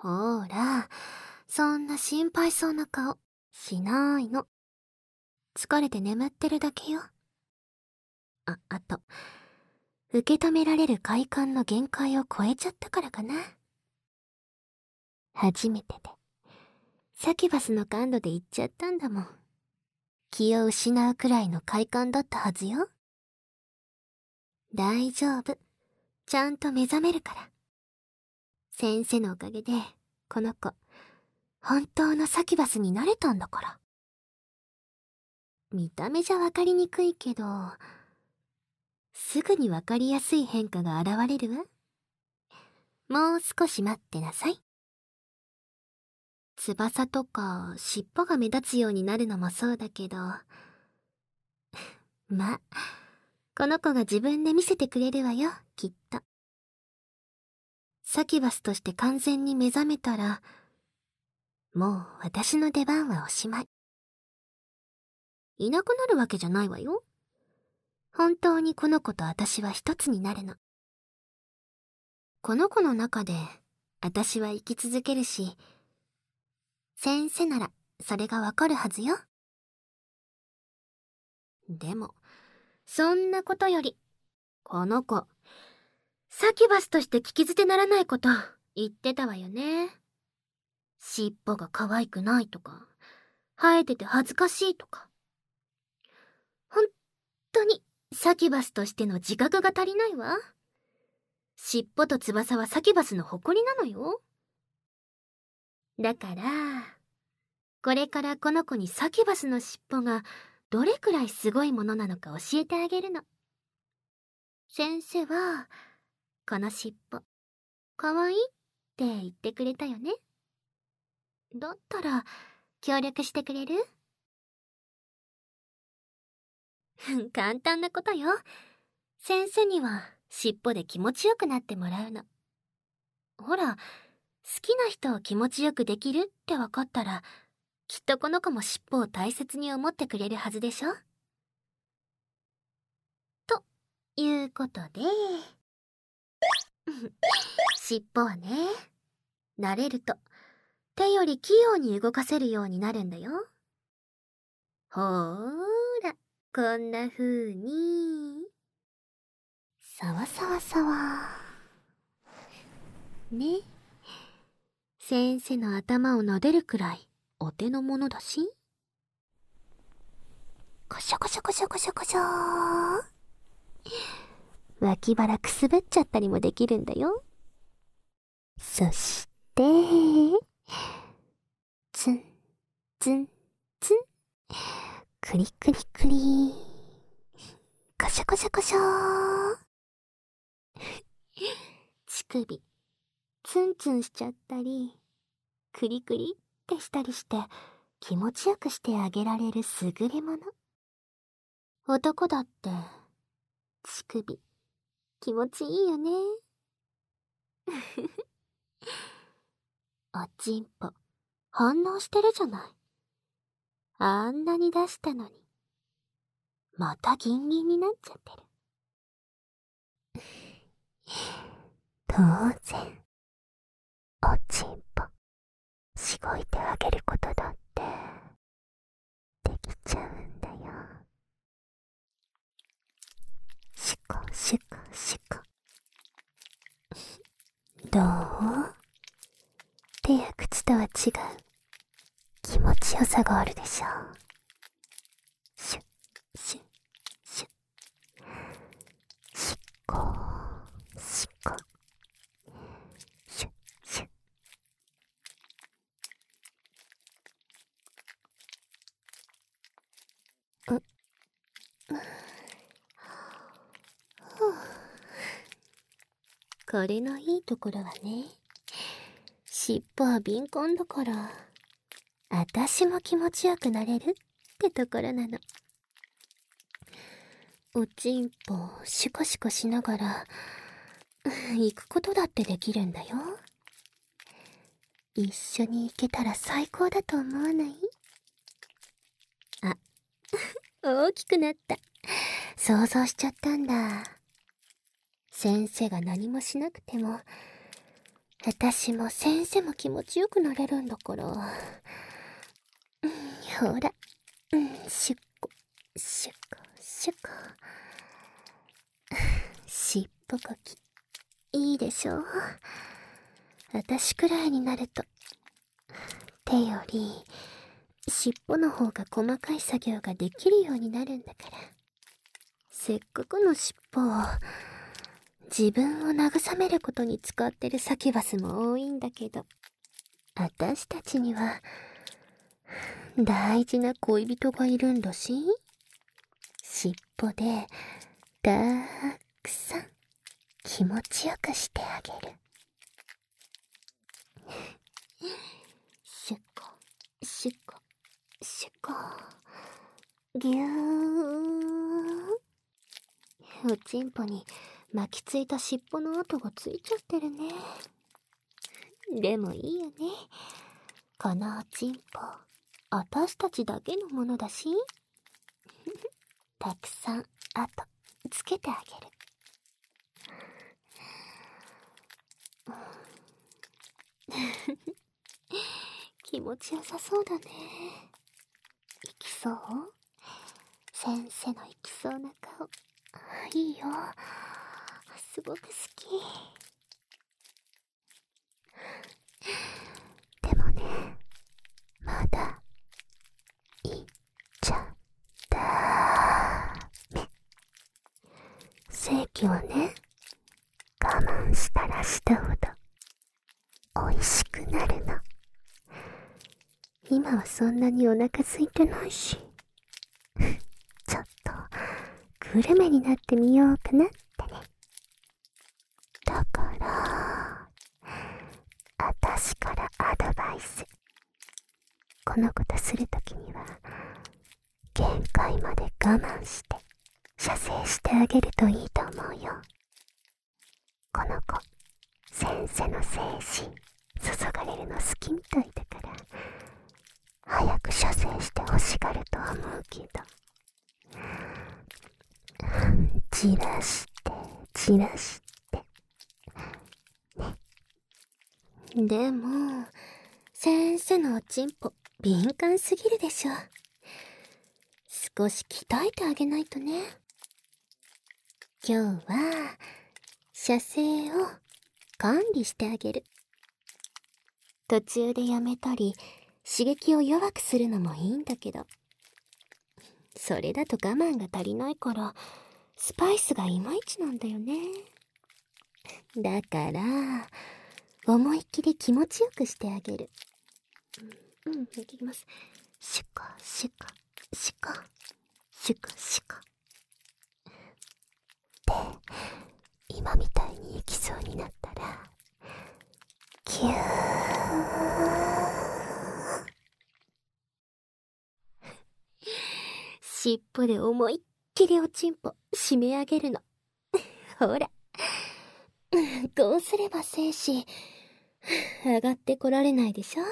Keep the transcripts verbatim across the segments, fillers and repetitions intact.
ほら、そんな心配そうな顔しないの。疲れて眠ってるだけよ。あ、あと、受け止められる快感の限界を超えちゃったからかな。初めてで、サキュバスの感度で言っちゃったんだもん。気を失うくらいの快感だったはずよ。大丈夫。ちゃんと目覚めるから。先生のおかげで、この子、本当のサキュバスになれたんだから。見た目じゃわかりにくいけど、すぐにわかりやすい変化が現れるわ。もう少し待ってなさい。翼とか尻尾が目立つようになるのもそうだけど、ま、この子が自分で見せてくれるわよ、きっと。サキュバスとして完全に目覚めたら、もう私の出番はおしまい。いなくなるわけじゃないわよ。本当にこの子と私は一つになるの。この子の中で私は生き続けるし、先生ならそれがわかるはずよ。でも、そんなことより、この子、サキュバスとして聞き捨てならないこと言ってたわよね。尻尾が可愛くないとか、生えてて恥ずかしいとか。本当にサキュバスとしての自覚が足りないわ。尻尾と翼はサキュバスの誇りなのよ。だから、これからこの子にサキュバスの尻尾がどれくらいすごいものなのか教えてあげるの。先生は、この尻尾、かわいいって言ってくれたよね。だったら、協力してくれる？簡単なことよ。先生には尻尾で気持ちよくなってもらうの。ほら、好きな人を気持ちよくできるって分かったら、きっとこの子も尻尾を大切に思ってくれるはずでしょ？ということで、尻尾はね、慣れると手より器用に動かせるようになるんだよ。ほーら、こんな風に、さわさわさわ。ね。先生の頭を撫でるくらいお手の物だし。こしょこしょこしょこしょこしょー。脇腹くすぶっちゃったりもできるんだよ。そして、ツン、ツン、ツン。クリクリクリ。こしょこしょこしょー。乳首、ツンツンしちゃったり、クリクリってしたりして気持ちよくしてあげられる優れもの。男だって、乳首、気持ちいいよね。おちんぽ、反応してるじゃない。あんなに出したのに、またギンギンになっちゃってる。当然、おちんぽ、しごいてあげることだって、できちゃうんだよ。しこしこしこ。どう？手や靴とは違う気持ちよさがあるでしょう。シュッシュッシュッ。しこしこ。シュッシュッ。うっ。これのいいところはね、尻尾は敏感だから、あたしも気持ちよくなれるってところなの。おちんぽシコシコしながら、行くことだってできるんだよ。一緒に行けたら最高だと思わない？あ、大きくなった。想像しちゃったんだ。先生が何もしなくても、 私も先生も気持ちよくなれるんだから。うん、ほら、うん、シュッコ、シュッコ、シュッコ。しっぽこき、いいでしょ。私くらいになると、手より、尻尾の方が細かい作業ができるようになるんだから。せっかくの尻尾を、自分を慰めることに使ってるサキュバスも多いんだけど、私たちには、大事な恋人がいるんだし、尻尾で、たくさん、気持ちよくしてあげる。シュッコ、シュッコ、シュッコ、ぎゅー。おちんぽに巻きついた尻尾の跡がついちゃってるね。でもいいよね。このおちんぽ、私たちだけのものだし、たくさん跡つけてあげる。気持ちよさそうだね。いきそう？先生のいきそうな顔。いいよ。すごく好き。でもね、まだ、いっちゃダメ。正規はね、我慢したらしたほど、美味しくなるの。今はそんなにお腹空いてないし、ちょっとグルメになってみようかなってね。だから、あたしからアドバイス。この子とするときには、限界まで我慢して、射精してあげるといいと思うよ。この子、先生の精神、注がれるの好きみたいだから、早く射精して欲しがると思うけど。じらして、じらして。ね。でも、先生のおちんぽ、敏感すぎるでしょ。少し鍛えてあげないとね。今日は、射精を管理してあげる。途中でやめたり、刺激を弱くするのもいいんだけど、それだと我慢が足りないから、スパイスがいまいちなんだよね。だから、思いっきり気持ちよくしてあげる。うん、うん、いきます。シュコ、シュコ、シュコ、シュコ、シュコ。で、今みたいに行きそうになったら、キュー。尻尾で思いっきりおちんぽ締め上げるの。ほら。こうすれば精子、上がってこられないでしょ。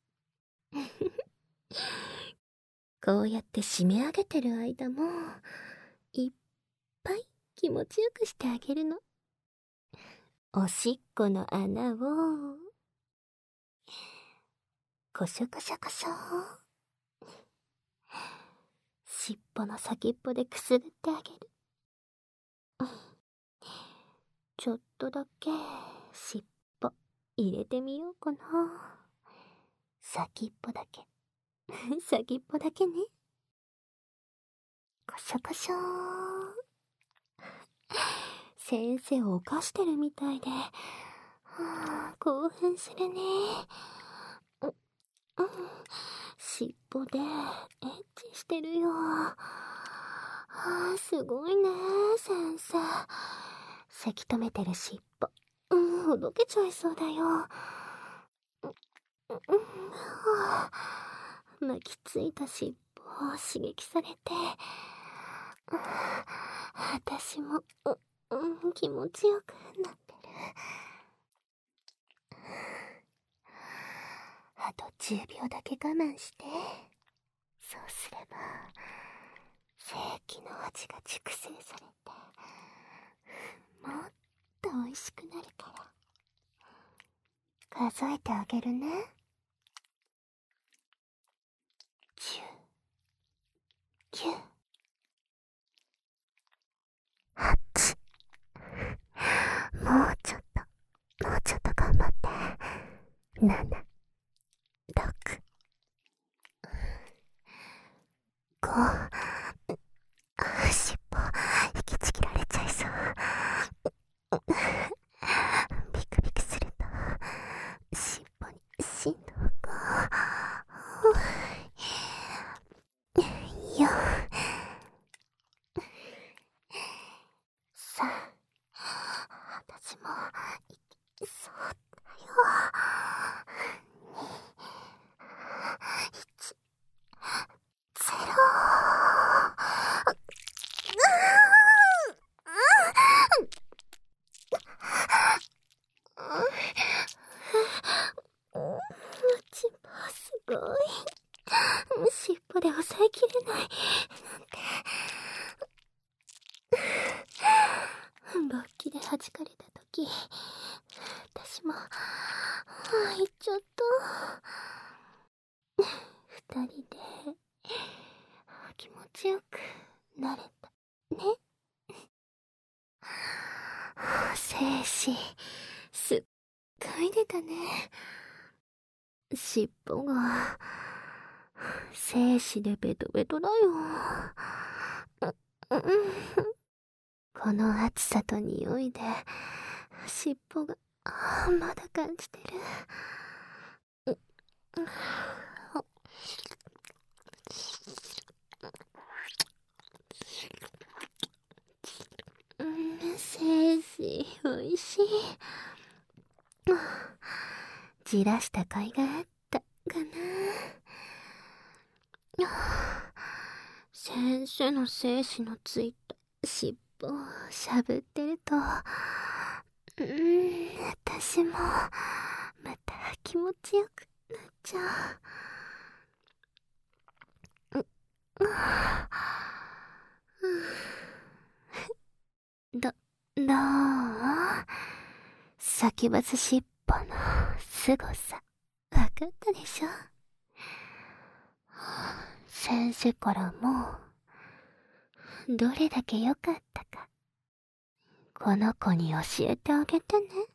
こうやって締め上げてる間も、いっぱい気持ちよくしてあげるの。おしっこの穴を、こしょこしょこしょ。尻尾の先っぽでくすぐってあげる。ちょっとだけ尻尾入れてみようかな。先っぽだけ。先っぽだけね。こしょこしょー。先生を犯してるみたいで、はあ、興奮するね。う、うん、尻尾でエッチしてるよ。はあ、すごいね、先生。せき止めてる尻尾。うん、ほどけちゃいそうだよ。うん、うん、はあ、巻きついた尻尾を刺激されて、私も、う、うん、気持ちよくなってる。あとじゅうびょうだけ我慢して。そうすれば、精液の味が熟成されて、もっと美味しくなるから。 数えてあげるね。じゅう、きゅう、はち。もうちょっと、もうちょっと頑張って。なな、ろく、ご、尻尾引きちぎられちゃいそう。ビクビクすると尻尾に振動が。よさあ、私もいけそうだよ。に、いち、ゼロ。チンポすごい。尻尾で抑えきれないなんて。勃起で弾かれた時、私も入っちゃった。二人で気持ちよくなれたね。精子すっごい出たね。尻尾が精子でベトベトだよ。う、うん、この暑さと匂いで尻尾がまだ感じてる。うん、精子おいしい。じらした甲斐があったかな。先生の精子のついた尻尾をしゃぶってると、うん、私もまた気持ちよくなっちゃう。う、うん、ど、どう？サキバス尻尾の凄さ、わかったでしょ？先生からも、どれだけ良かったか、この子に教えてあげてね。